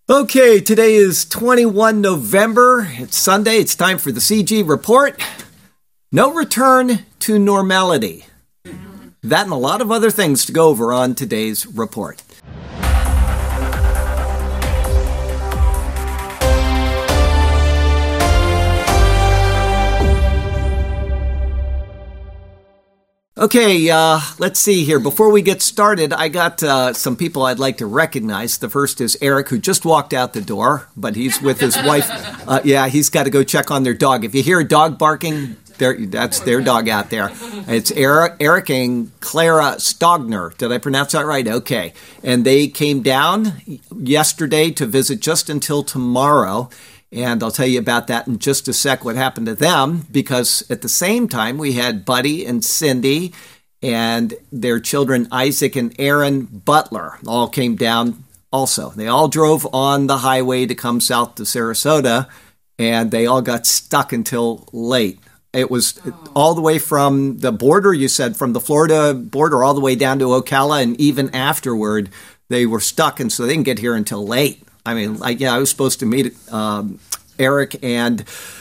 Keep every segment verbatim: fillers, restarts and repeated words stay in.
Okay, today is twenty-first of November. It's Sunday. It's time for the C G Report. No return to normality. That and a lot of other things to go over on today's report. Okay, uh, let's see here. Before we get started, I got uh, some people I'd like to recognize. The first is Eric, who just walked out the door, but he's with his wife. Uh, yeah, he's got to go check on their dog. If you hear a dog barking, that's their dog out there. It's Eric, Eric and Clara Stogner. Did I pronounce that right? Okay. And they came down yesterday to visit just until tomorrow. And I'll tell you about that in just a sec, what happened to them, because at the same time, we had Buddy and Cindy and their children, Isaac and Aaron Butler, all came down also. They all drove on the highway to come south to Sarasota, and they all got stuck until late. It was all the way from the border, you said, from the Florida border all the way down to Ocala, and even afterward, they were stuck, and so they didn't get here until late. I mean, like, yeah, I was supposed to meet um, Eric and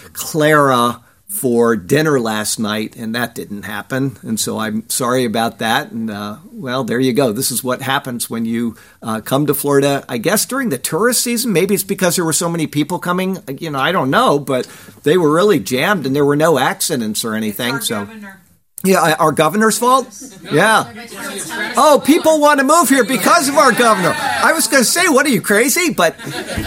Clara for dinner last night, and that didn't happen. And so I'm sorry about that. And, uh, well, there you go. This is what happens when you uh, come to Florida, I guess, during the tourist season. Maybe it's because there were so many people coming. You know, I don't know, but they were really jammed, and there were no accidents or anything. It's our so. Governor. Yeah, our governor's fault? Yeah. Oh, people want to move here because of our governor. I was going to say, what are you, crazy? But,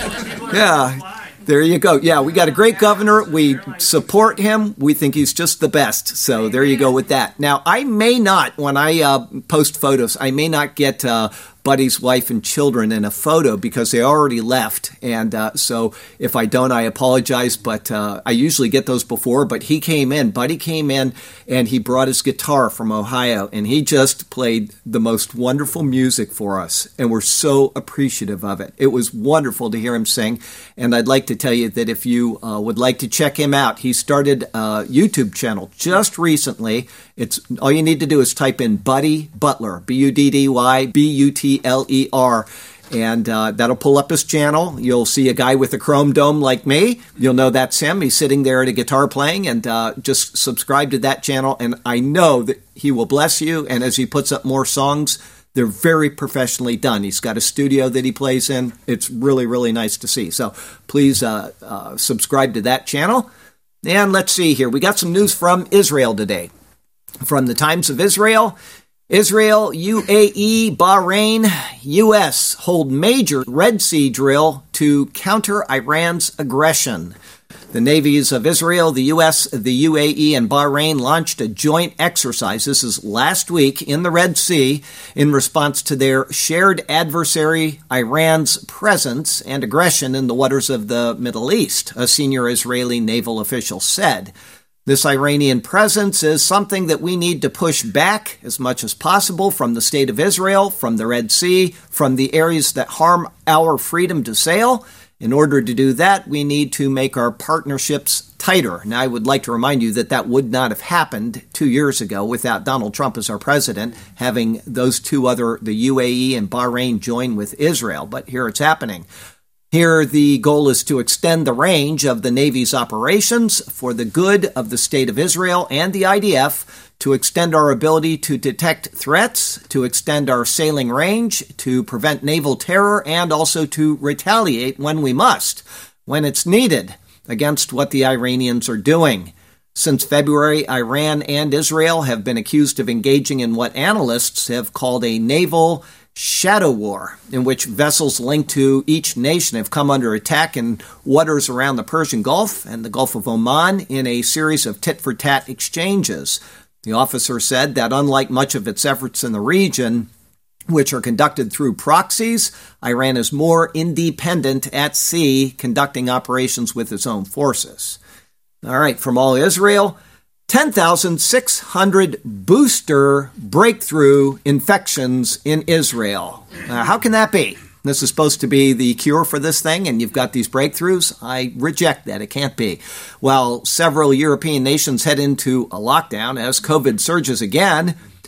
yeah, there you go. Yeah, we got a great governor. We support him. We think he's just the best. So there you go with that. Now, I may not, when I uh, post photos, I may not get uh, Buddy's wife and children in a photo because they already left. And uh, so if I don't, I apologize. But uh, I usually get those before. But he came in. Buddy came in, and he brought his guitar from Ohio. And he just played the most wonderful music for us. And we're so appreciative of it. It was wonderful to hear him sing. And I'd like to tell you that if you uh, would like to check him out, he started a YouTube channel just recently. It's all you need to do is type in Buddy Butler, B U D D Y B U T L E R, and uh, that'll pull up his channel. You'll see a guy with a chrome dome like me. You'll know that's him. He's sitting there at a guitar playing, and uh, just subscribe to that channel, and I know that he will bless you, and as he puts up more songs, they're very professionally done. He's got a studio that he plays in. It's really, really nice to see. So please uh, uh, subscribe to that channel. And let's see here. We got some news from Israel today. From the Times of Israel, Israel, U A E, Bahrain, U S hold major Red Sea drill to counter Iran's aggression. The navies of Israel, the U S, the U A E, and Bahrain launched a joint exercise. This is last week in the Red Sea in response to their shared adversary, Iran's presence and aggression in the waters of the Middle East, a senior Israeli naval official said. This Iranian presence is something that we need to push back as much as possible from the state of Israel, from the Red Sea, from the areas that harm our freedom to sail. In order to do that, we need to make our partnerships tighter. Now, I would like to remind you that that would not have happened two years ago without Donald Trump as our president, having those two other, the U A E and Bahrain, join with Israel. But here it's happening. Here, the goal is to extend the range of the Navy's operations for the good of the State of Israel and the I D F, to extend our ability to detect threats, to extend our sailing range, to prevent naval terror, and also to retaliate when we must, when it's needed, against what the Iranians are doing. Since February, Iran and Israel have been accused of engaging in what analysts have called a naval shadow war, in which vessels linked to each nation have come under attack in waters around the Persian Gulf and the Gulf of Oman in a series of tit-for-tat exchanges. The officer said that unlike much of its efforts in the region, which are conducted through proxies, Iran is more independent at sea, conducting operations with its own forces. All right, from all Israel, ten thousand six hundred booster breakthrough infections in Israel. Uh, how can that be? This is supposed to be the cure for this thing, and you've got these breakthroughs? I reject that. It can't be. While several European nations head into a lockdown as COVID surges again,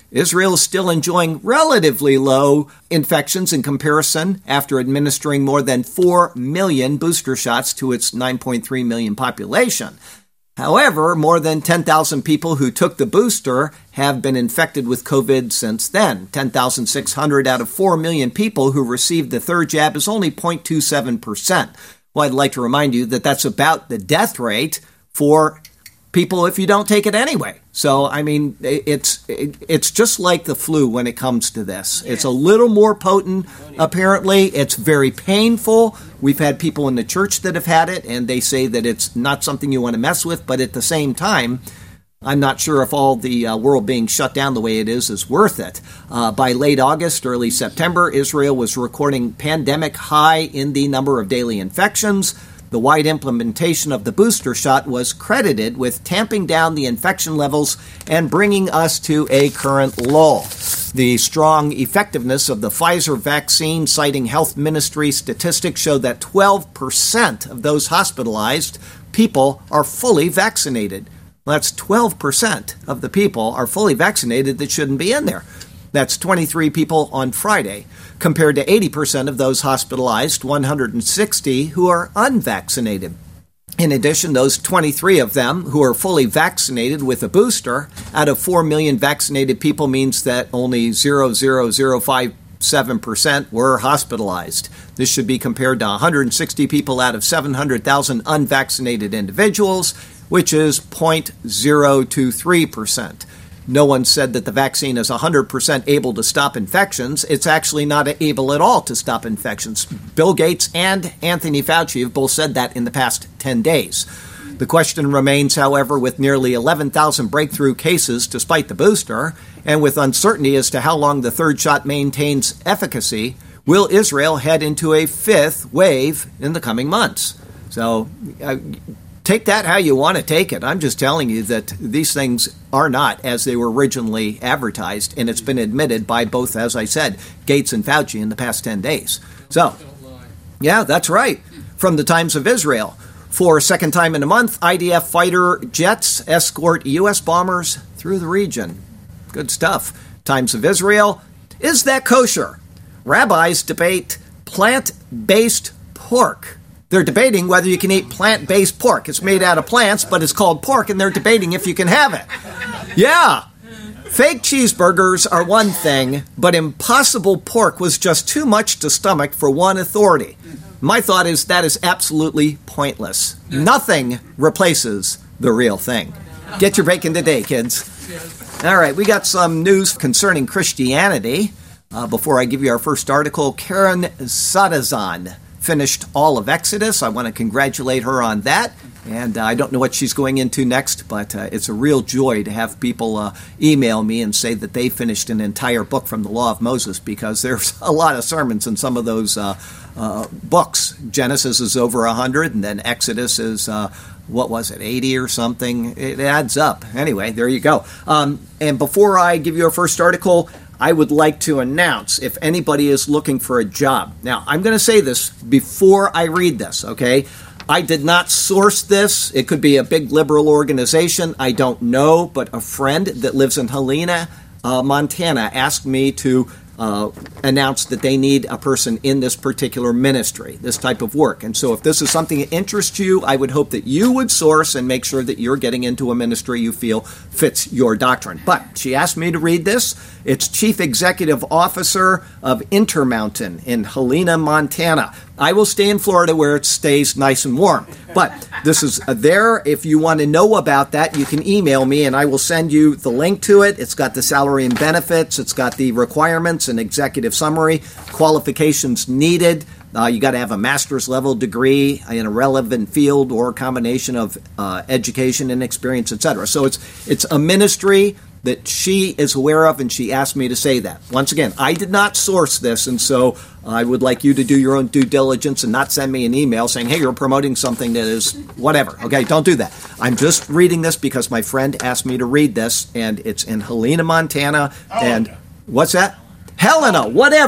Israel is still enjoying relatively low infections in comparison after administering more than four million booster shots to its nine point three million population. However, more than ten thousand people who took the booster have been infected with COVID since then. ten thousand six hundred out of four million people who received the third jab is only zero point two seven percent. Well, I'd like to remind you that that's about the death rate for people if you don't take it anyway. So, I mean, it's it's just like the flu when it comes to this. It's a little more potent, apparently. It's very painful. We've had people in the church that have had it, and they say that it's not something you want to mess with. But at the same time, I'm not sure if all the uh, world being shut down the way it is is worth it. Uh, by late August, early September, Israel was recording pandemic high in the number of daily infections. The wide implementation of the booster shot was credited with tamping down the infection levels and bringing us to a current lull. The strong effectiveness of the Pfizer vaccine, citing health ministry statistics, show that twelve percent of those hospitalized people are fully vaccinated. Well, that's twelve percent of the people are fully vaccinated that shouldn't be in there. That's twenty-three people on Friday, compared to eighty percent of those hospitalized, one hundred sixty who are unvaccinated. In addition, those twenty-three of them who are fully vaccinated with a booster out of four million vaccinated people means that only zero point zero zero five seven percent were hospitalized. This should be compared to one hundred sixty people out of seven hundred thousand unvaccinated individuals, which is zero point zero two three percent. No one said that the vaccine is one hundred percent able to stop infections. It's actually not able at all to stop infections. Bill Gates and Anthony Fauci have both said that in the past ten days. The question remains, however, with nearly eleven thousand breakthrough cases despite the booster, and with uncertainty as to how long the third shot maintains efficacy, will Israel head into a fifth wave in the coming months? So, uh, take that how you want to take it. I'm just telling you that these things are not as they were originally advertised, and it's been admitted by both, as I said, Gates and Fauci in the past ten days. So, yeah, that's right. From the Times of Israel. For a second time in a month, I D F fighter jets escort U S bombers through the region. Good stuff. Times of Israel. Is that kosher? Rabbis debate plant-based pork. They're debating whether you can eat plant-based pork. It's made out of plants, but it's called pork, and they're debating if you can have it. Yeah. Fake cheeseburgers are one thing, but impossible pork was just too much to stomach for one authority. My thought is that is absolutely pointless. Nothing replaces the real thing. Get your bacon today, kids. All right, we got some news concerning Christianity. Uh, before I give you our first article, Karen Sadazan finished all of Exodus. I want to congratulate her on that. And uh, I don't know what she's going into next, but uh, it's a real joy to have people uh, email me and say that they finished an entire book from the Law of Moses, because there's a lot of sermons in some of those uh, uh, books. Genesis is over one hundred, and then Exodus is, uh, what was it, eighty or something? It adds up. Anyway, there you go. Um, and before I give you our first article, I would like to announce if anybody is looking for a job. Now, I'm going to say this before I read this, okay? I did not source this. It could be a big liberal organization. I don't know, but a friend that lives in Helena, uh, Montana, asked me to uh, announce that they need a person in this particular ministry, this type of work. And so if this is something that interests you, I would hope that you would source and make sure that you're getting into a ministry you feel fits your doctrine. But she asked me to read this. It's Chief Executive Officer of Intermountain in Helena, Montana. I will stay in Florida where it stays nice and warm. But this is there. If you want to know about that, you can email me and I will send you the link to it. It's got the salary and benefits. It's got the requirements and executive summary, qualifications needed. Uh, you got to have a master's level degree in a relevant field or a combination of uh, education and experience, et cetera. So it's it's a ministry that she is aware of, and she asked me to say that. Once again, I did not source this, and so I would like you to do your own due diligence and not send me an email saying, hey, you're promoting something that is whatever. Okay, don't do that. I'm just reading this because my friend asked me to read this, and it's in Helena, Montana. And what's that? Helena, whatever.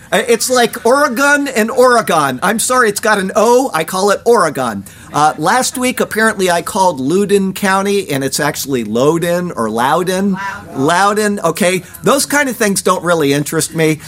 It's like Oregon and Oregon. I'm sorry, it's got an O. I call it Oregon. Uh, last week, apparently, I called Loudoun County, and it's actually Loudoun or Loudon. Loudon. Loudon. Okay, those kind of things don't really interest me.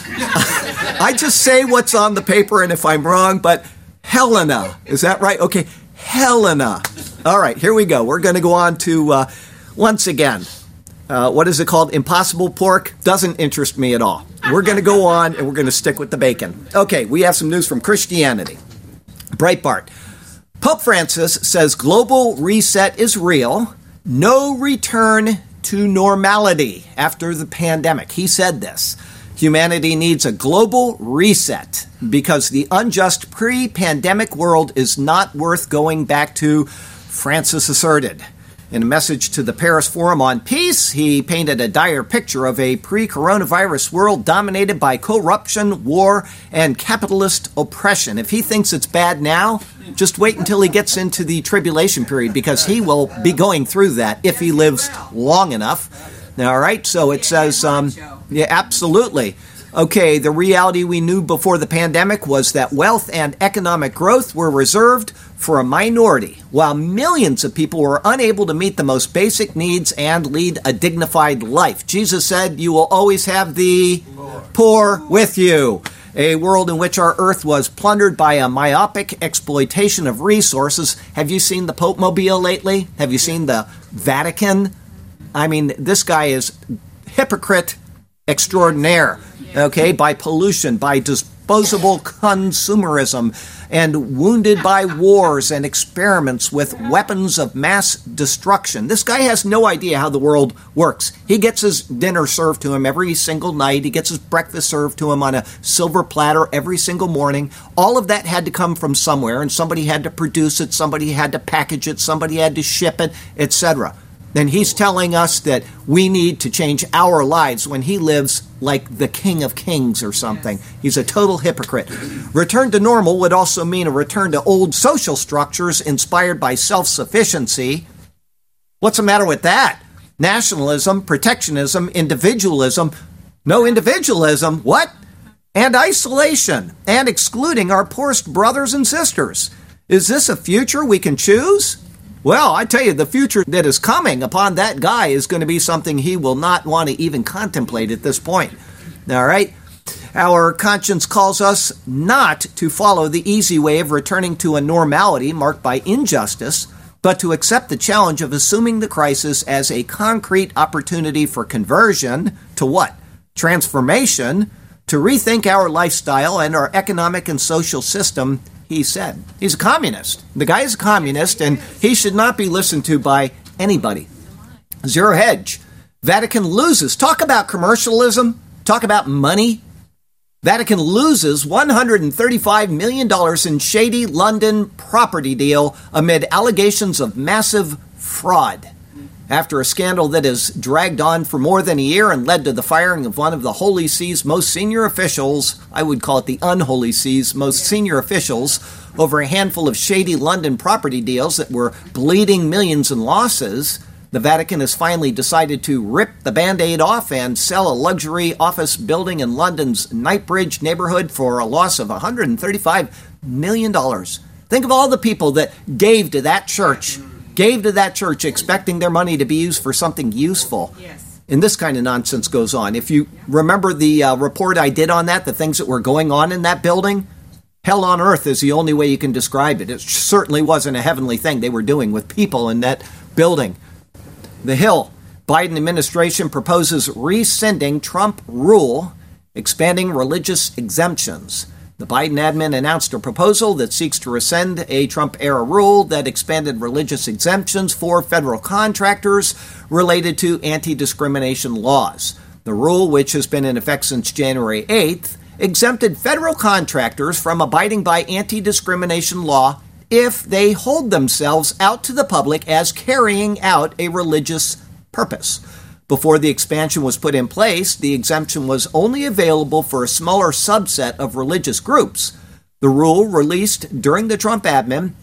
I just say what's on the paper, and if I'm wrong, but Helena. Is that right? Okay, Helena. All right, here we go. We're going to go on to, uh, once again, uh, what is it called? Impossible Pork? Doesn't interest me at all. We're going to go on, and we're going to stick with the bacon. Okay, we have some news from Christianity. Breitbart. Pope Francis says global reset is real. No return to normality after the pandemic. He said this. Humanity needs a global reset because the unjust pre-pandemic world is not worth going back to, Francis asserted. In a message to the Paris Forum on Peace, he painted a dire picture of a pre-coronavirus world dominated by corruption, war, and capitalist oppression. If he thinks it's bad now, just wait until he gets into the tribulation period, because he will be going through that if he lives long enough. All right, so it says, um, yeah, absolutely. Okay, the reality we knew before the pandemic was that wealth and economic growth were reserved for a minority, while millions of people were unable to meet the most basic needs and lead a dignified life. Jesus said, "You will always have the poor with you." A world in which our earth was plundered by a myopic exploitation of resources. Have you seen the Pope Mobile lately? Have you seen the Vatican? I mean, this guy is hypocrite extraordinaire, okay, by pollution, by disposable consumerism, and wounded by wars and experiments with weapons of mass destruction. This guy has no idea how the world works. He gets his dinner served to him every single night. He gets his breakfast served to him on a silver platter every single morning. All of that had to come from somewhere, and somebody had to produce it, somebody had to package it, somebody had to ship it, et cetera. Then he's telling us that we need to change our lives when he lives like the King of Kings or something. Yes. He's a total hypocrite. Return to normal would also mean a return to old social structures inspired by self-sufficiency. What's the matter with that? Nationalism, protectionism, individualism. No individualism. What? And isolation. And excluding our poorest brothers and sisters. Is this a future we can choose? Well, I tell you, the future that is coming upon that guy is going to be something he will not want to even contemplate at this point. All right? Our conscience calls us not to follow the easy way of returning to a normality marked by injustice, but to accept the challenge of assuming the crisis as a concrete opportunity for conversion to what? Transformation, to rethink our lifestyle and our economic and social system. He said. He's a communist. The guy is a communist, and he should not be listened to by anybody. Zero Hedge. Vatican loses. Talk about commercialism. Talk about money. Vatican loses one hundred thirty-five million dollars in shady London property deal amid allegations of massive fraud. After a scandal that has dragged on for more than a year and led to the firing of one of the Holy See's most senior officials, I would call it the unholy See's most senior officials, over a handful of shady London property deals that were bleeding millions in losses, the Vatican has finally decided to rip the Band-Aid off and sell a luxury office building in London's Knightsbridge neighborhood for a loss of one hundred thirty-five million dollars. Think of all the people that gave to that church gave to that church expecting their money to be used for something useful. Yes. And this kind of nonsense goes on. If you remember the uh, report I did on that, the things that were going on in that building, hell on earth is the only way you can describe it. It certainly wasn't a heavenly thing they were doing with people in that building. The Hill. Biden administration proposes rescinding Trump rule, expanding religious exemptions. The Biden admin announced a proposal that seeks to rescind a Trump-era rule that expanded religious exemptions for federal contractors related to anti-discrimination laws. The rule, which has been in effect since January eighth, exempted federal contractors from abiding by anti-discrimination law if they hold themselves out to the public as carrying out a religious purpose. Before the expansion was put in place, the exemption was only available for a smaller subset of religious groups. The rule, released during the Trump admin,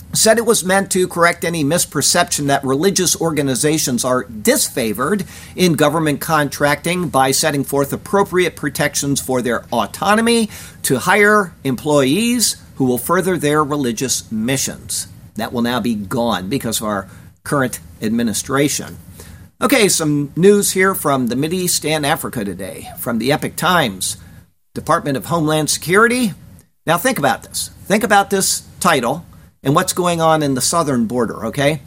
said it was meant to correct any misperception that religious organizations are disfavored in government contracting by setting forth appropriate protections for their autonomy to hire employees who will further their religious missions. That will now be gone because of our current administration. Okay, some news here from the Mideast and Africa today, from the Epoch Times, Department of Homeland Security. Now think about this. Think about this title and what's going on in the southern border, okay?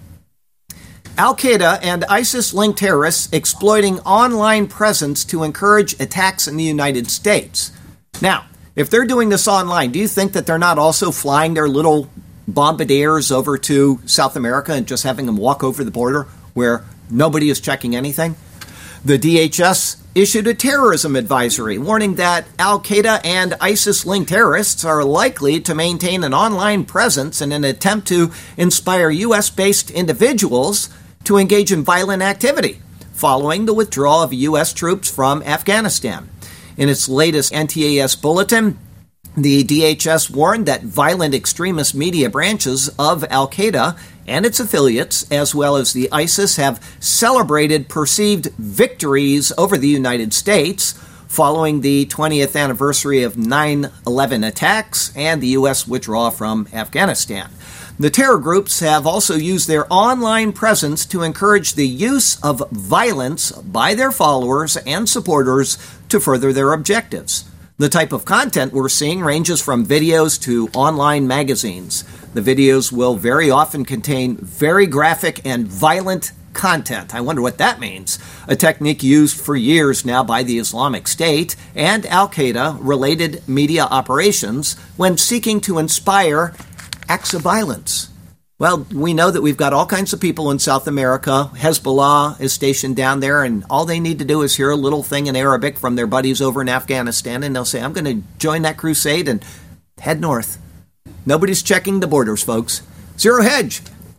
Al-Qaeda and ISIS-linked terrorists exploiting online presence to encourage attacks in the United States. Now, if they're doing this online, do you think that they're not also flying their little bombardiers over to South America and just having them walk over the border where nobody is checking anything? The D H S issued a terrorism advisory warning that Al-Qaeda and ISIS-linked terrorists are likely to maintain an online presence in an attempt to inspire U S-based individuals to engage in violent activity following the withdrawal of U S troops from Afghanistan. In its latest N T A S bulletin, the D H S warned that violent extremist media branches of Al-Qaeda and its affiliates, as well as the ISIS, have celebrated perceived victories over the United States following the twentieth anniversary of nine eleven attacks and the U S withdrawal from Afghanistan. The terror groups have also used their online presence to encourage the use of violence by their followers and supporters to further their objectives. The type of content we're seeing ranges from videos to online magazines. The videos will very often contain very graphic and violent content. I wonder what that means. A technique used for years now by the Islamic State and Al-Qaeda-related media operations when seeking to inspire acts of violence. Well, we know that we've got all kinds of people in South America. Hezbollah is stationed down there, and all they need to do is hear a little thing in Arabic from their buddies over in Afghanistan, and they'll say, I'm going to join that crusade and head north. Nobody's checking the borders, folks. Zero Hedge.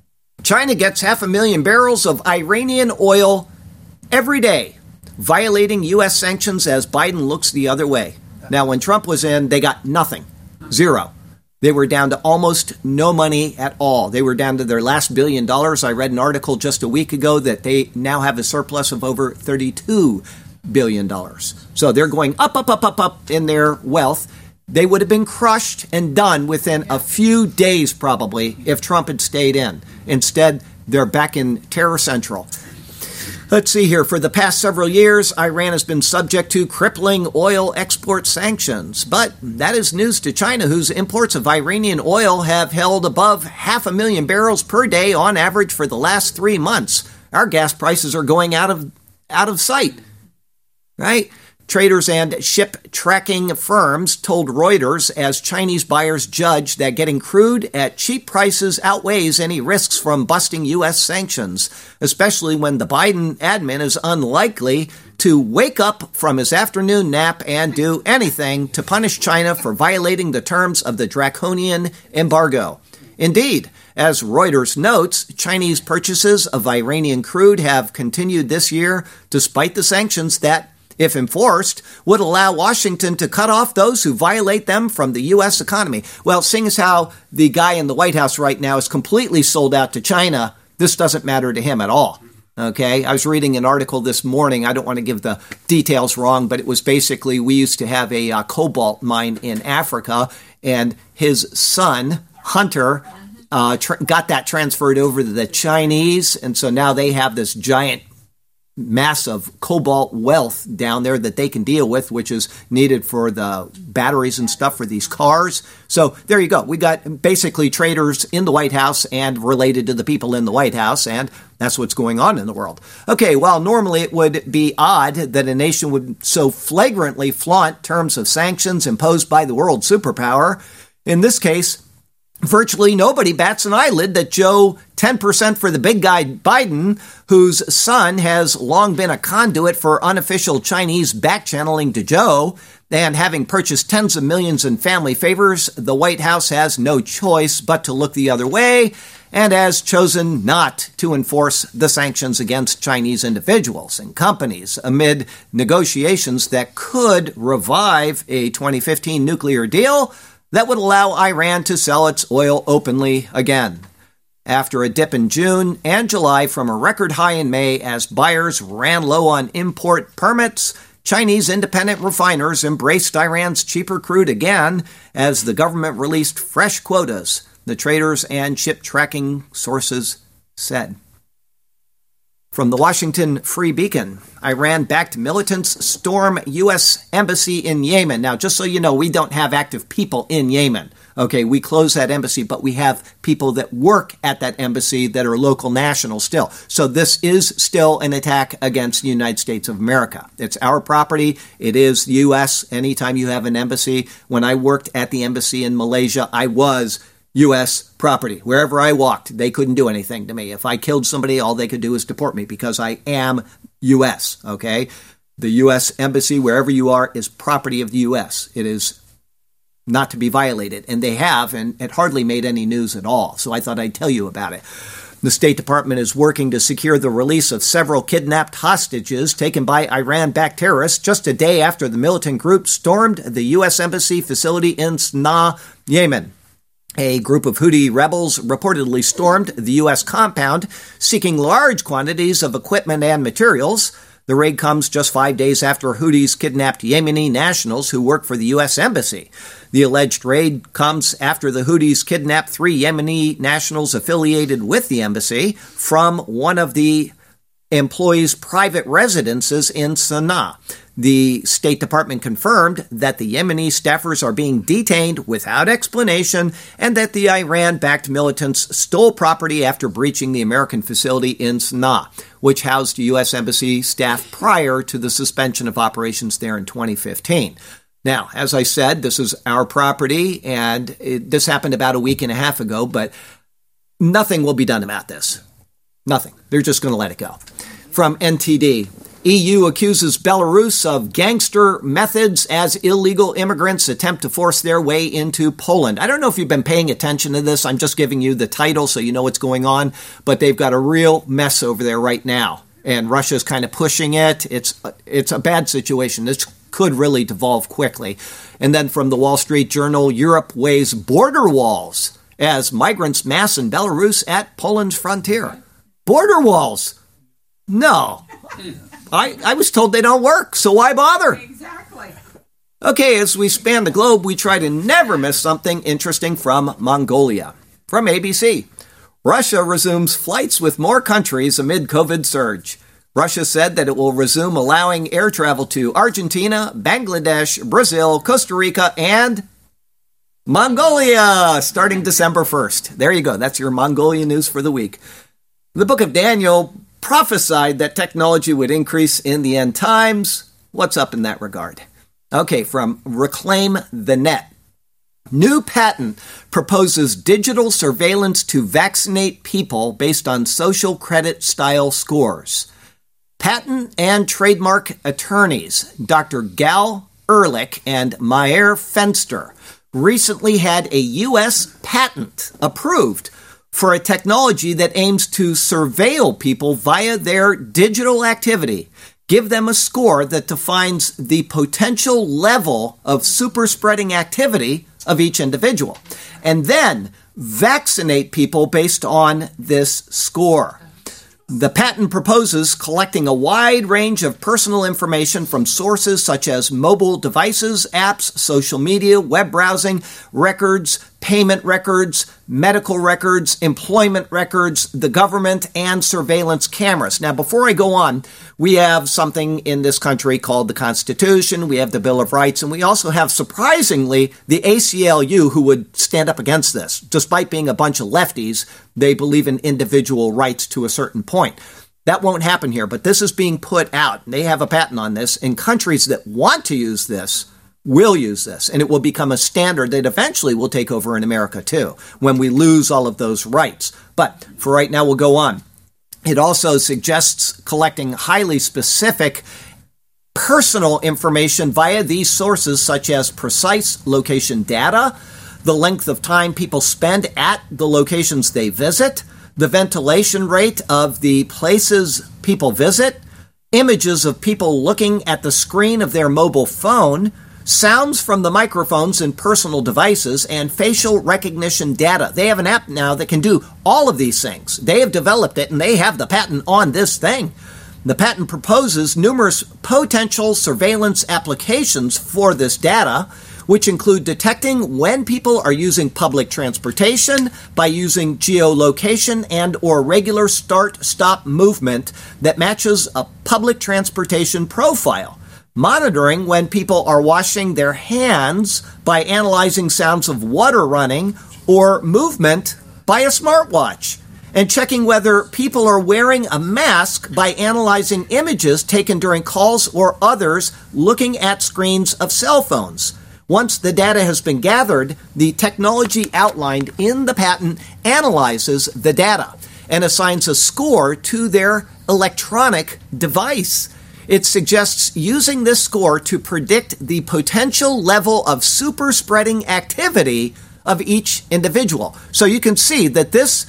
China gets half a million barrels of Iranian oil every day, violating U S sanctions as Biden looks the other way. Now, when Trump was in, they got nothing. Zero. They were down to almost no money at all. They were down to their last billion dollars. I read an article just a week ago that they now have a surplus of over thirty-two billion dollars. So they're going up, up, up, up, up in their wealth. They would have been crushed and done within a few days probably if Trump had stayed in. Instead, they're back in Terror Central. Let's see here. For the past several years, Iran has been subject to crippling oil export sanctions. But that is news to China, whose imports of Iranian oil have held above half a million barrels per day on average for the last three months. Our gas prices are going out of out of sight, right? Traders and ship tracking firms told Reuters as Chinese buyers judge that getting crude at cheap prices outweighs any risks from busting U S sanctions, especially when the Biden admin is unlikely to wake up from his afternoon nap and do anything to punish China for violating the terms of the draconian embargo. Indeed, as Reuters notes, Chinese purchases of Iranian crude have continued this year despite the sanctions that, if enforced, would allow Washington to cut off those who violate them from the U S economy. Well, seeing as how the guy in the White House right now is completely sold out to China, this doesn't matter to him at all. Okay, I was reading an article this morning. I don't want to give the details wrong, but it was basically we used to have a uh, cobalt mine in Africa, and his son, Hunter, uh, tr- got that transferred over to the Chinese, and so now they have this giant massive cobalt wealth down there that they can deal with, which is needed for the batteries and stuff for these cars. So there you go. We got basically traders in the White House and related to the people in the White House, and that's what's going on in the world. Okay, well, normally it would be odd that a nation would so flagrantly flaunt terms of sanctions imposed by the world superpower. In this case, virtually nobody bats an eyelid that Joe ten percent for the big guy Biden, whose son has long been a conduit for unofficial Chinese back-channeling to Joe, and having purchased tens of millions in family favors, the White House has no choice but to look the other way and has chosen not to enforce the sanctions against Chinese individuals and companies amid negotiations that could revive a twenty fifteen nuclear deal that would allow Iran to sell its oil openly again. after a dip in June and July from a record high in May as buyers ran low on import permits. Chinese independent refiners embraced Iran's cheaper crude again as the government released fresh quotas, the traders and ship tracking sources said. From the Washington Free Beacon, Iran-backed militants storm U S embassy in Yemen. Now, just so you know, we don't have active people in Yemen. Okay, we closed that embassy, but we have people that work at that embassy that are local nationals still. So this is still an attack against the United States of America. It's our property. It is U S anytime you have an embassy. When I worked at the embassy in Malaysia, I was U S property. Wherever I walked, they couldn't do anything to me. If I killed somebody, all they could do is deport me because I am U S, okay? The U S embassy, wherever you are, is property of the U S. It is not to be violated, and they have, and it hardly made any news at all, so I thought I'd tell you about it. The State Department is working to secure the release of several kidnapped hostages taken by Iran-backed terrorists just a day after the militant group stormed the U S embassy facility in Sana'a, Yemen. A group of Houthi rebels reportedly stormed the U S compound, seeking large quantities of equipment and materials. The raid comes just five days after Houthis kidnapped Yemeni nationals who work for the U S embassy. The alleged raid comes after the Houthis kidnapped three Yemeni nationals affiliated with the embassy from one of the employees' private residences in Sana'a. The State Department confirmed that the Yemeni staffers are being detained without explanation and that the Iran-backed militants stole property after breaching the American facility in Sana'a, which housed U S embassy staff prior to the suspension of operations there in twenty fifteen. Now, as I said, this is our property, and it, this happened about a week and a half ago, but nothing will be done about this. Nothing. They're just going to let it go. From N T D. E U accuses Belarus of gangster methods as illegal immigrants attempt to force their way into Poland. I don't know if you've been paying attention to this. I'm just giving you the title so you know what's going on. But they've got a real mess over there right now. And Russia's kind of pushing it. It's, it's a bad situation. This could really devolve quickly. And then from the Wall Street Journal, Europe weighs border walls as migrants mass in Belarus at Poland's frontier. Border walls? No. I, I was told they don't work, so why bother? Exactly. Okay, as we span the globe, we try to never miss something interesting from Mongolia. From A B C, Russia resumes flights with more countries amid COVID surge. Russia said that it will resume allowing air travel to Argentina, Bangladesh, Brazil, Costa Rica, and Mongolia starting December first. There you go. That's your Mongolia news for the week. The book of Daniel prophesied that technology would increase in the end times. What's up in that regard? Okay, from Reclaim the Net. New patent proposes digital surveillance to vaccinate people based on social credit style scores. Patent and trademark attorneys Doctor Gal Ehrlich and Meyer Fenster recently had a U S patent approved for a technology that aims to surveil people via their digital activity, give them a score that defines the potential level of super spreading activity of each individual, and then vaccinate people based on this score. The patent proposes collecting a wide range of personal information from sources such as mobile devices, apps, social media, web browsing, records, payment records, medical records, employment records, the government, and surveillance cameras. Now, before I go on, we have something in this country called the Constitution, we have the Bill of Rights, and we also have, surprisingly, the A C L U who would stand up against this. Despite being a bunch of lefties, they believe in individual rights to a certain point. That won't happen here, but this is being put out. They have a patent on this, and countries that want to use this will use this, and it will become a standard that eventually will take over in America too, when we lose all of those rights. But for right now, we'll go on. It also suggests collecting highly specific personal information via these sources, such as precise location data, the length of time people spend at the locations they visit, the ventilation rate of the places people visit, images of people looking at the screen of their mobile phone, sounds from the microphones in personal devices, and facial recognition data. They have an app now that can do all of these things. They have developed it, and they have the patent on this thing. The patent proposes numerous potential surveillance applications for this data, which include detecting when people are using public transportation by using geolocation and or regular start-stop movement that matches a public transportation profile. Monitoring when people are washing their hands by analyzing sounds of water running or movement by a smartwatch. And checking whether people are wearing a mask by analyzing images taken during calls or others looking at screens of cell phones. Once the data has been gathered, the technology outlined in the patent analyzes the data and assigns a score to their electronic device. It suggests using this score to predict the potential level of super spreading activity of each individual. So you can see that this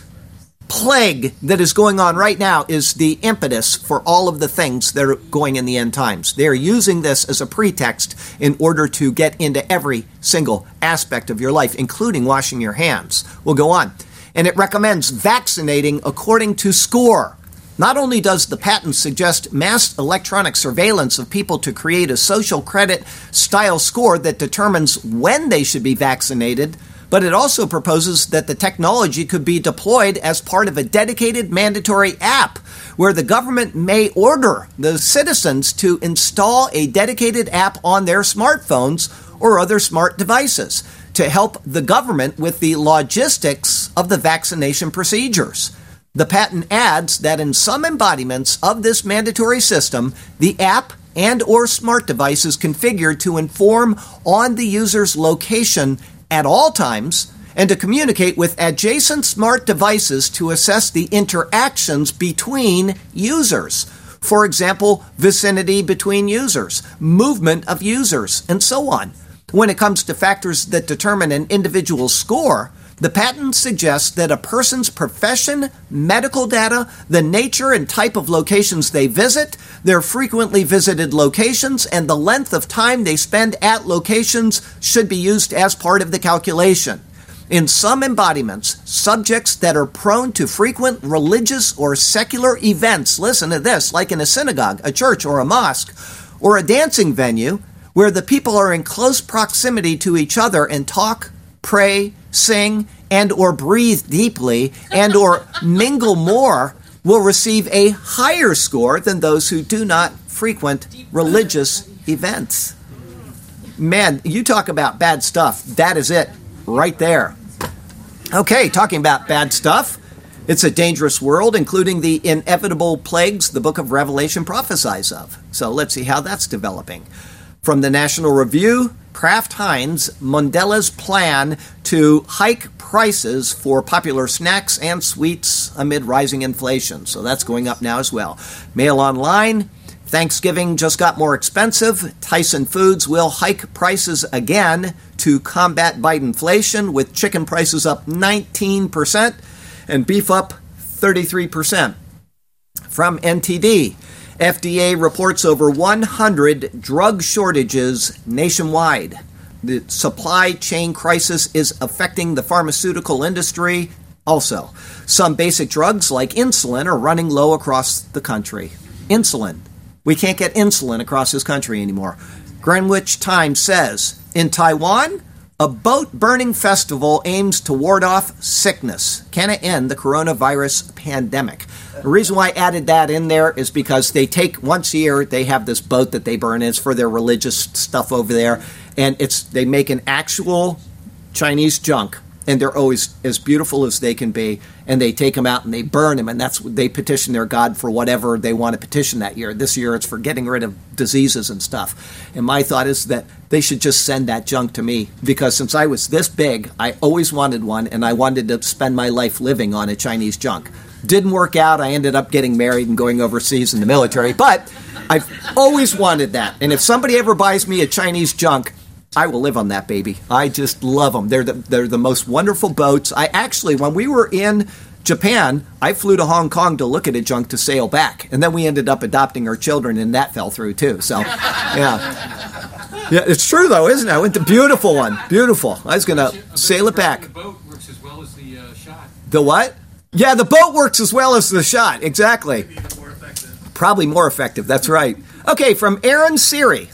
plague that is going on right now is the impetus for all of the things that are going in the end times. They're using this as a pretext in order to get into every single aspect of your life, including washing your hands. We'll go on. And it recommends vaccinating according to score. Not only does the patent suggest mass electronic surveillance of people to create a social credit style score that determines when they should be vaccinated, but it also proposes that the technology could be deployed as part of a dedicated mandatory app where the government may order the citizens to install a dedicated app on their smartphones or other smart devices to help the government with the logistics of the vaccination procedures. The patent adds that in some embodiments of this mandatory system, the app and or smart device is configured to inform on the user's location at all times and to communicate with adjacent smart devices to assess the interactions between users. For example, vicinity between users, movement of users, and so on. When it comes to factors that determine an individual's score, the patent suggests that a person's profession, medical data, the nature and type of locations they visit, their frequently visited locations, and the length of time they spend at locations should be used as part of the calculation. In some embodiments, subjects that are prone to frequent religious or secular events, listen to this, like in a synagogue, a church, or a mosque, or a dancing venue, where the people are in close proximity to each other and talk, pray, sing, and or breathe deeply, and or mingle more, will receive a higher score than those who do not frequent religious events. Man, you talk about bad stuff. That is it, right there. Okay, talking about bad stuff, it's a dangerous world, including the inevitable plagues the book of Revelation prophesies of. So let's see how that's developing. From the National Review, Kraft Heinz, Mondelez's plan to hike prices for popular snacks and sweets amid rising inflation. So that's going up now as well. Mail Online, Thanksgiving just got more expensive. Tyson Foods will hike prices again to combat bite inflation, with chicken prices up nineteen percent and beef up thirty-three percent. From N T D, F D A reports over one hundred drug shortages nationwide. The supply chain crisis is affecting the pharmaceutical industry also. Some basic drugs like insulin are running low across the country. Insulin. We can't get insulin across this country anymore. Greenwich Times says, in Taiwan, a boat-burning festival aims to ward off sickness. Can it end the coronavirus pandemic? The reason why I added that in there is because they take, once a year, they have this boat that they burn. It's for their religious stuff over there. And it's they make an actual Chinese junk. And they're always as beautiful as they can be. And they take them out and they burn them. And that's they petition their God for whatever they want to petition that year. This year it's for getting rid of diseases and stuff. And my thought is that they should just send that junk to me. Because since I was this big, I always wanted one. And I wanted to spend my life living on a Chinese junk. Didn't work out. I ended up getting married and going overseas in the military. But I've always wanted that. And if somebody ever buys me a Chinese junk, I will live on that baby. I just love them. They're the, they're the most wonderful boats. I actually, when we were in Japan, I flew to Hong Kong to look at a junk to sail back. And then we ended up adopting our children, and that fell through too. So, yeah. Yeah, it's true though, isn't it? I went to beautiful one. Beautiful. I was going to sail it back. The boat works as well as the uh, shot. The what? Yeah, the boat works as well as the shot. Exactly. More effective. Probably more effective. That's right. Okay, from Aaron Siri.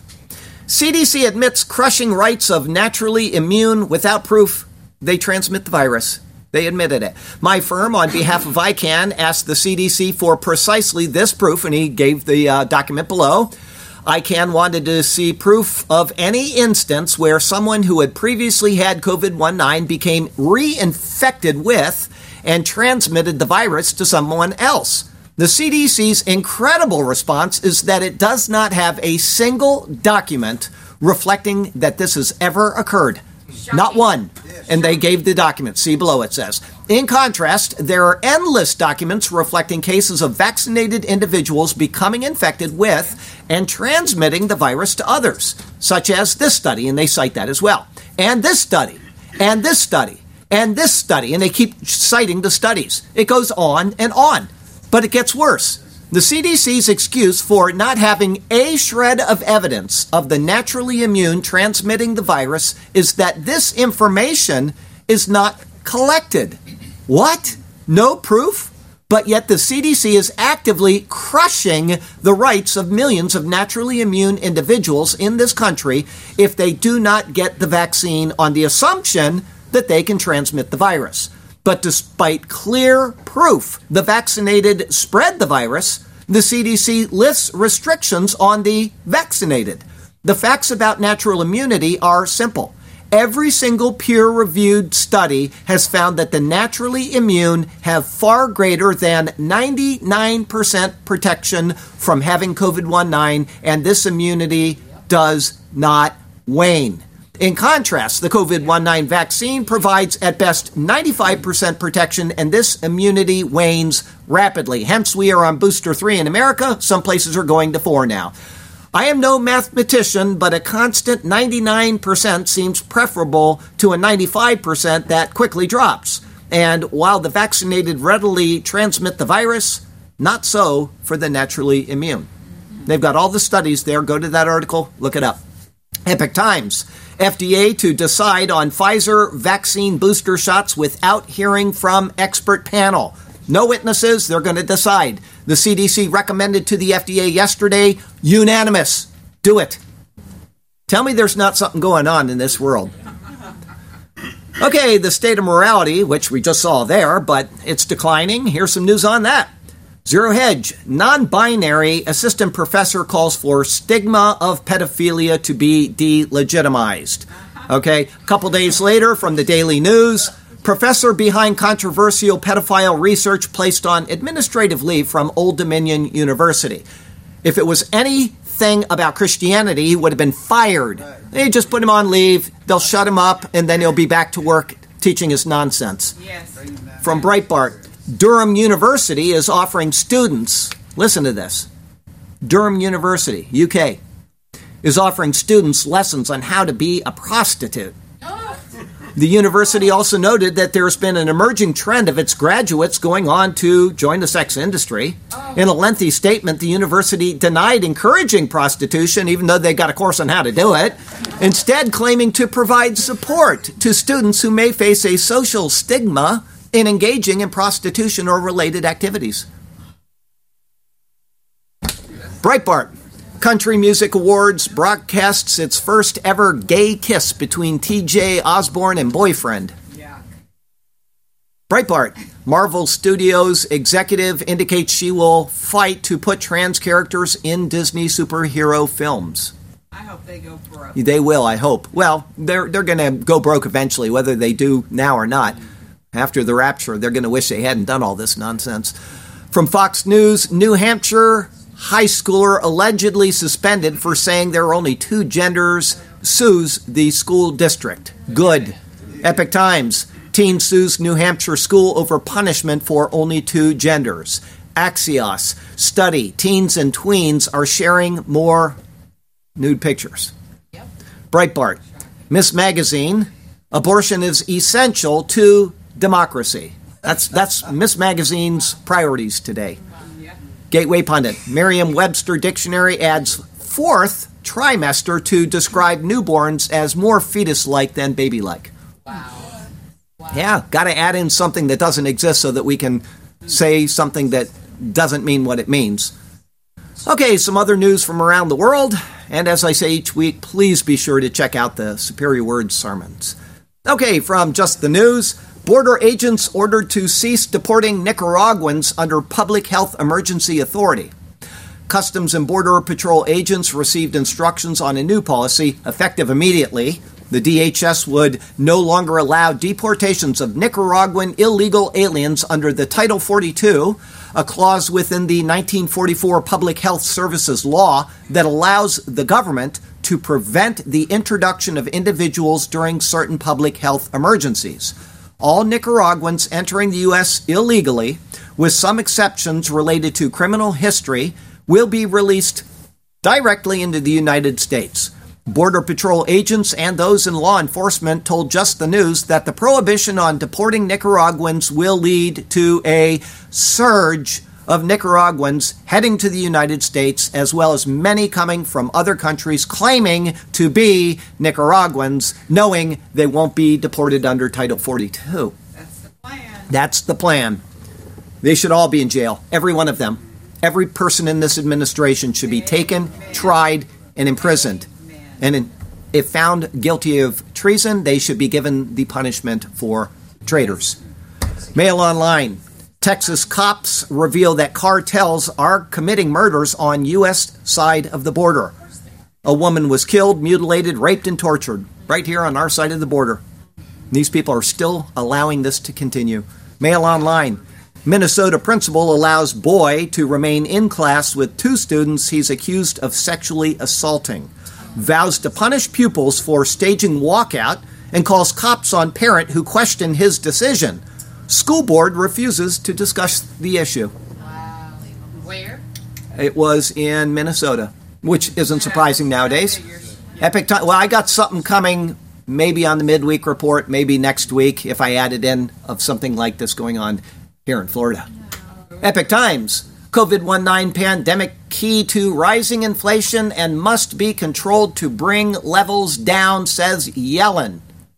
C D C admits crushing rights of naturally immune without proof they transmit the virus. They admitted it. My firm, on behalf of I CAN, asked the C D C for precisely this proof, and he gave the uh, document below. I CAN wanted to see proof of any instance where someone who had previously had COVID nineteen became reinfected with and transmitted the virus to someone else. The C D C's incredible response is that it does not have a single document reflecting that this has ever occurred. Shocking. Not one. And they gave the document. See below, it says. In contrast, there are endless documents reflecting cases of vaccinated individuals becoming infected with and transmitting the virus to others, such as this study, and they cite that as well, and this study, and this study, and this study, and they keep citing the studies. It goes on and on, but it gets worse. The C D C's excuse for not having a shred of evidence of the naturally immune transmitting the virus is that this information is not collected. What? No proof? But yet the C D C is actively crushing the rights of millions of naturally immune individuals in this country if they do not get the vaccine on the assumption that they can transmit the virus. But despite clear proof the vaccinated spread the virus, the C D C lifts restrictions on the vaccinated. The facts about natural immunity are simple. Every single peer-reviewed study has found that the naturally immune have far greater than ninety-nine percent protection from having COVID nineteen, and this immunity does not wane. In contrast, the COVID nineteen vaccine provides at best ninety-five percent protection, and this immunity wanes rapidly. Hence, we are on booster three in America. Some places are going to four now. I am no mathematician, but a constant ninety-nine percent seems preferable to a ninety-five percent that quickly drops. And while the vaccinated readily transmit the virus, not so for the naturally immune. They've got all the studies there. Go to that article, look it up. Epoch Times. F D A to decide on Pfizer vaccine booster shots without hearing from expert panel. No witnesses, they're going to decide. The C D C recommended to the F D A yesterday, unanimous. Do it. Tell me there's not something going on in this world. Okay, the state of morality, which we just saw there, but it's declining. Here's some news on that. Zero Hedge, non-binary assistant professor calls for stigma of pedophilia to be delegitimized. Okay, a couple days later from the Daily News, professor behind controversial pedophile research placed on administrative leave from Old Dominion University. If it was anything about Christianity, he would have been fired. They just put him on leave, they'll shut him up, and then he'll be back to work teaching his nonsense. Yes. From Breitbart. Durham University is offering students, listen to this, Durham University, U K, is offering students lessons on how to be a prostitute. The university also noted that there's been an emerging trend of its graduates going on to join the sex industry. In a lengthy statement, the university denied encouraging prostitution, even though they got a course on how to do it, instead claiming to provide support to students who may face a social stigma in engaging in prostitution or related activities. Breitbart. Country Music Awards broadcasts its first ever gay kiss between T J Osborne and boyfriend. Yeah. Breitbart. Marvel Studios executive indicates she will fight to put trans characters in Disney superhero films. I hope they go broke. They will, I hope. Well, they're they're going to go broke eventually, whether they do now or not. After the rapture, they're going to wish they hadn't done all this nonsense. From Fox News, New Hampshire high schooler allegedly suspended for saying there are only two genders sues the school district. Good. Epoch Times. Teen sues New Hampshire school over punishment for only two genders. Axios. Study. Teens and tweens are sharing more nude pictures. Yep. Breitbart. Miss Magazine. Abortion is essential to democracy. That's that's Miss Magazine's priorities today. Gateway Pundit. Merriam-Webster Dictionary adds fourth trimester to describe newborns as more fetus-like than baby-like. Wow. Wow. Yeah, got to add in something that doesn't exist so that we can say something that doesn't mean what it means. Okay, some other news from around the world. And as I say each week, please be sure to check out the Superior Word sermons. Okay, from Just the News, border agents ordered to cease deporting Nicaraguans under public health emergency authority. Customs and Border Patrol agents received instructions on a new policy effective immediately. The D H S would no longer allow deportations of Nicaraguan illegal aliens under the Title forty-two, a clause within the nineteen forty-four Public Health Services Law that allows the government to prevent the introduction of individuals during certain public health emergencies. All Nicaraguans entering the U S illegally, with some exceptions related to criminal history, will be released directly into the United States. Border Patrol agents and those in law enforcement told Just the News that the prohibition on deporting Nicaraguans will lead to a surge of Nicaraguans heading to the United States, as well as many coming from other countries claiming to be Nicaraguans, knowing they won't be deported under Title forty-two. That's the plan. That's the plan. They should all be in jail, every one of them. Every person in this administration should be taken, tried, and imprisoned. And in, if found guilty of treason, they should be given the punishment for traitors. Mail Online. Texas cops reveal that cartels are committing murders on U S side of the border. A woman was killed, mutilated, raped, and tortured right here on our side of the border. These people are still allowing this to continue. Mail Online. Minnesota principal allows boy to remain in class with two students he's accused of sexually assaulting. Vows to punish pupils for staging walkout and calls cops on parent who questioned his decision. School board refuses to discuss the issue. Wow. Where? It was in Minnesota, which isn't surprising nowadays. Epic time. Well, I got something coming maybe on the midweek report, maybe next week if I added in of something like this going on here in Florida. Epic Times. COVID nineteen pandemic key to rising inflation and must be controlled to bring levels down, says Yellen.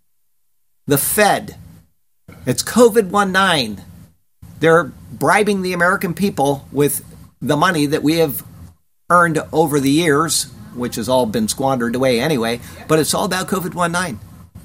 The Fed. It's COVID nineteen. They're bribing the American people with the money that we have earned over the years, which has all been squandered away anyway, but it's all about COVID nineteen.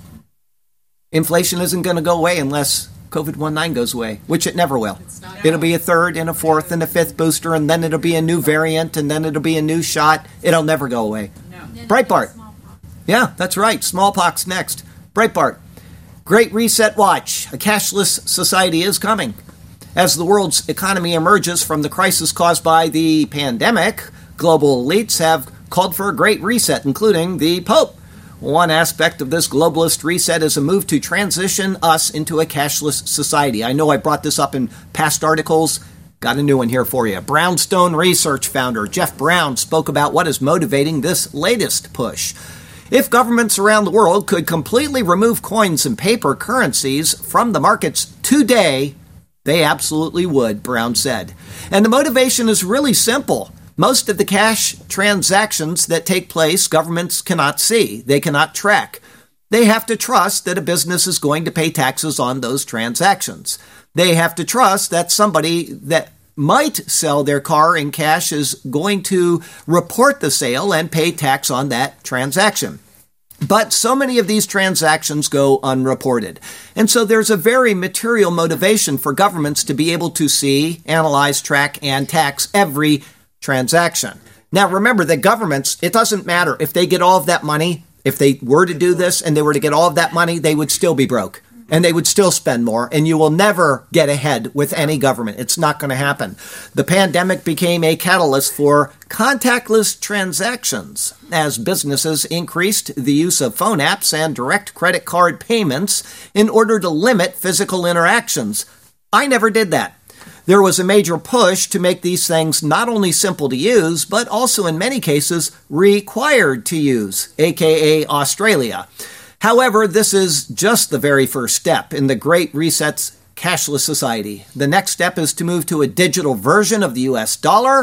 Inflation isn't going to go away unless COVID nineteen goes away, which it never will. It'll be a third and a fourth and a fifth booster, and then it'll be a new variant, and then it'll be a new shot. It'll never go away. No. Breitbart. Yeah, that's right. Smallpox next. Breitbart. Great Reset Watch. A cashless society is coming. As the world's economy emerges from the crisis caused by the pandemic, global elites have called for a great reset, including the Pope. One aspect of this globalist reset is a move to transition us into a cashless society. I know I brought this up in past articles. Got a new one here for you. Brownstone Research founder Jeff Brown spoke about what is motivating this latest push. If governments around the world could completely remove coins and paper currencies from the markets today, they absolutely would, Brown said. And the motivation is really simple. Most of the cash transactions that take place, governments cannot see. They cannot track. They have to trust that a business is going to pay taxes on those transactions. They have to trust that somebody that might sell their car in cash is going to report the sale and pay tax on that transaction. But so many of these transactions go unreported. And so there's a very material motivation for governments to be able to see, analyze, track, and tax every transaction. Now, remember that governments, it doesn't matter if they get all of that money. If they were to do this and they were to get all of that money, they would still be broke and they would still spend more. And you will never get ahead with any government. It's not going to happen. The pandemic became a catalyst for contactless transactions as businesses increased the use of phone apps and direct credit card payments in order to limit physical interactions. I never did that. There was a major push to make these things not only simple to use, but also in many cases required to use, aka Australia. However, this is just the very first step in the Great Reset's cashless society. The next step is to move to a digital version of the U S dollar,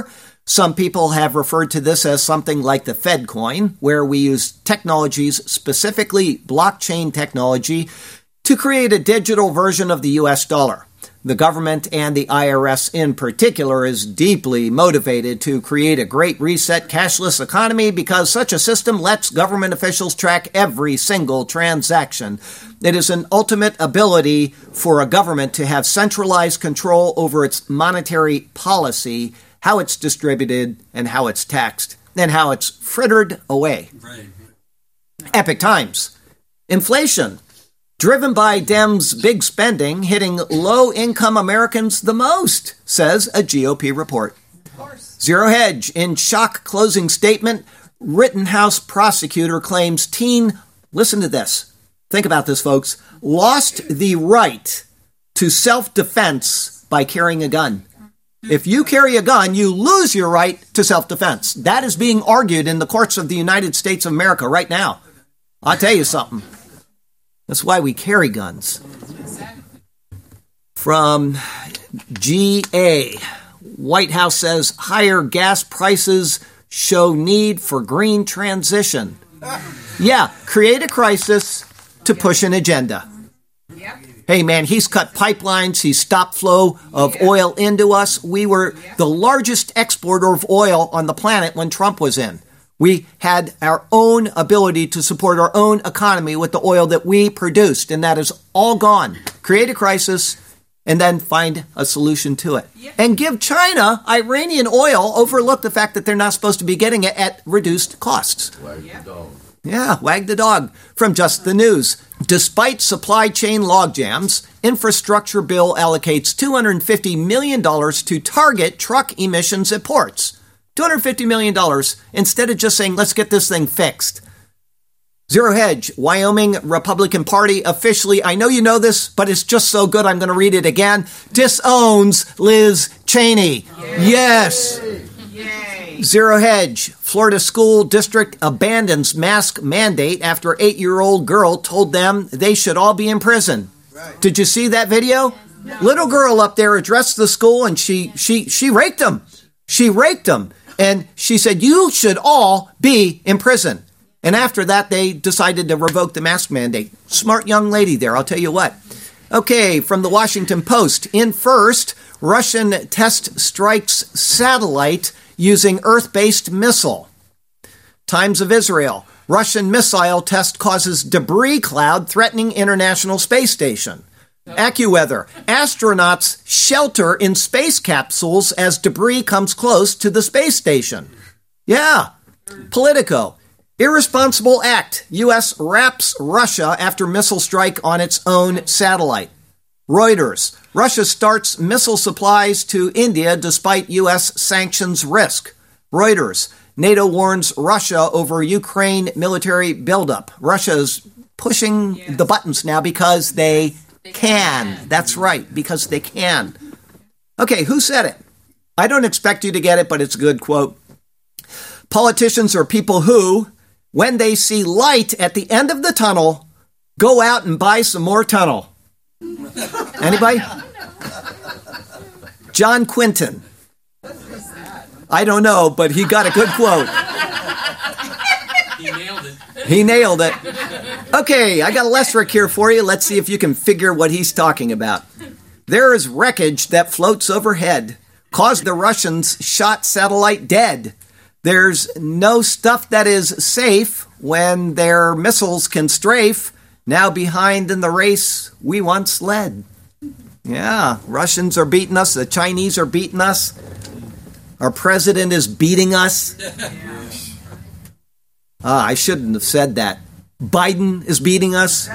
Some people have referred to this as something like the Fed coin, where we use technologies, specifically blockchain technology, to create a digital version of the U S dollar. The government and the I R S in particular is deeply motivated to create a great reset cashless economy because such a system lets government officials track every single transaction. It is an ultimate ability for a government to have centralized control over its monetary policy, how it's distributed, and how it's taxed, and how it's frittered away. Right. Epic times. Inflation. Driven by Dems' big spending, hitting low-income Americans the most, says a G O P report. Of course. Zero Hedge, in shock closing statement, Rittenhouse prosecutor claims teen, listen to this, think about this, folks, lost the right to self-defense by carrying a gun. If you carry a gun, you lose your right to self-defense. That is being argued in the courts of the United States of America right now. I'll tell you something. That's why we carry guns. From G A, White House says higher gas prices show need for green transition. Yeah, create a crisis to push an agenda. Yep. Hey, man, he's cut pipelines. He's stopped flow of oil into us. We were the largest exporter of oil on the planet when Trump was in. We had our own ability to support our own economy with the oil that we produced, and that is all gone. Create a crisis and then find a solution to it. Yep. And give China Iranian oil, overlook the fact that they're not supposed to be getting it at reduced costs. Wag the dog. Yeah, wag the dog. From Just the News. Despite supply chain logjams, infrastructure bill allocates two hundred fifty million dollars to target truck emissions at ports. two hundred fifty million dollars instead of just saying, let's get this thing fixed. Zero Hedge, Wyoming Republican Party officially, I know you know this, but it's just so good I'm going to read it again, disowns Liz Cheney. Yay. Yes. Yay. Zero Hedge, Florida school district abandons mask mandate after eight-year-old girl told them they should all be in prison. Right. Did you see that video? No. Little girl up there addressed the school and she she she raked them. She raked them. And she said, you should all be in prison. And after that, they decided to revoke the mask mandate. Smart young lady there, I'll tell you what. Okay, from the Washington Post. In first, Russian test strikes satellite using Earth-based missile. Times of Israel. Russian missile test causes debris cloud threatening International Space Station. AccuWeather. Astronauts shelter in space capsules as debris comes close to the space station. Yeah. Politico. Irresponsible act. U S wraps Russia after missile strike on its own satellite. Reuters. Russia starts missile supplies to India despite U S sanctions risk. Reuters. NATO warns Russia over Ukraine military buildup. Russia's pushing Yes. the buttons now because they can. That's right, because they can. Okay, who said it? I don't expect you to get it, but it's a good quote. Politicians are people who, when they see light at the end of the tunnel, go out and buy some more tunnel. Anybody? John Quinton. I don't know, but he got a good quote. He nailed it. He nailed it. Okay, I got a Lesric here for you. Let's see if you can figure what he's talking about. There is wreckage that floats overhead. Caused the Russians shot satellite dead. There's no stuff that is safe when their missiles can strafe. Now behind in the race we once led. Yeah, Russians are beating us. The Chinese are beating us. Our president is beating us. Ah, I shouldn't have said that. Biden is beating us.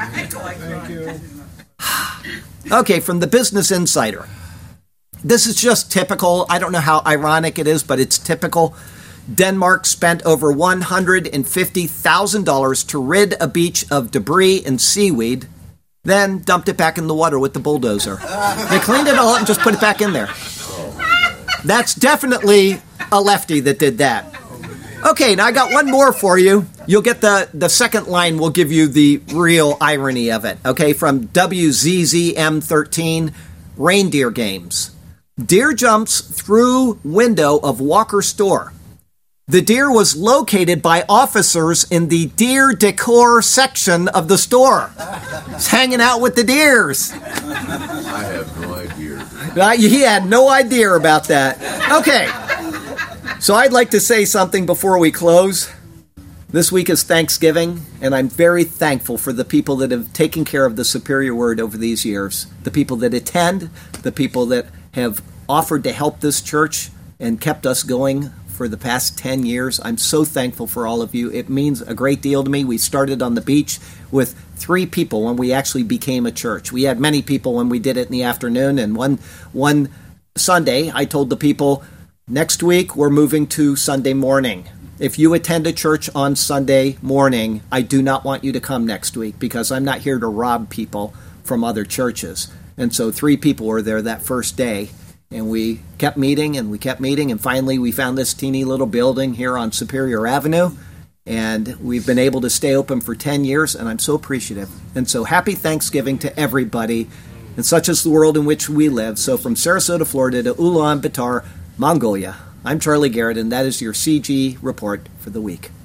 Okay, from the Business Insider. This is just typical. I don't know how ironic it is, but it's typical. Denmark spent over one hundred fifty thousand dollars to rid a beach of debris and seaweed, then dumped it back in the water with the bulldozer. They cleaned it all up and just put it back in there. That's definitely a lefty that did that. Okay, now I got one more for you. You'll get the, the second line will give you the real irony of it. Okay, from W Z Z M thirteen, Reindeer Games. Deer jumps through window of Walker store. The deer was located by officers in the deer decor section of the store. He's hanging out with the deers. I have no idea. Uh, he had no idea about that. Okay. So I'd like to say something before we close. This week is Thanksgiving, and I'm very thankful for the people that have taken care of the Superior Word over these years. The people that attend, the people that have offered to help this church and kept us going for the past ten years. I'm so thankful for all of you. It means a great deal to me. We started on the beach with three people when we actually became a church. We had many people when we did it in the afternoon, and one one Sunday I told the people, next week we're moving to Sunday morning. If you attend a church on Sunday morning, I do not want you to come next week because I'm not here to rob people from other churches. And so three people were there that first day. And we kept meeting and we kept meeting. And finally, we found this teeny little building here on Superior Avenue. And we've been able to stay open for ten years. And I'm so appreciative. And so happy Thanksgiving to everybody. And such is the world in which we live. So from Sarasota, Florida to Ulaanbaatar, Mongolia, I'm Charlie Garrett. And that is your C G report for the week.